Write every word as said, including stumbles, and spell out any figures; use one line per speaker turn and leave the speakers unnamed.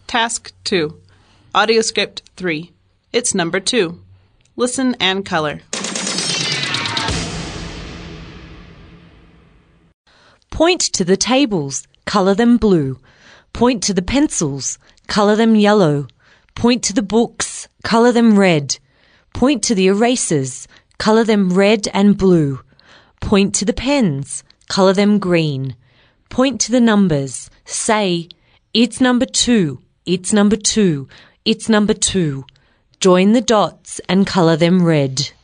Task two. Audio script three. It's number two. Listen and color.
Point to the tables, color them blue. Point to the pencils, color them yellow. Point to the books, color them red. Point to the erasers, color them red and blue. Point to the pens, color them green. Point to the numbers, say, it's number two, it's number two, it's number two. Join the dots and color them red.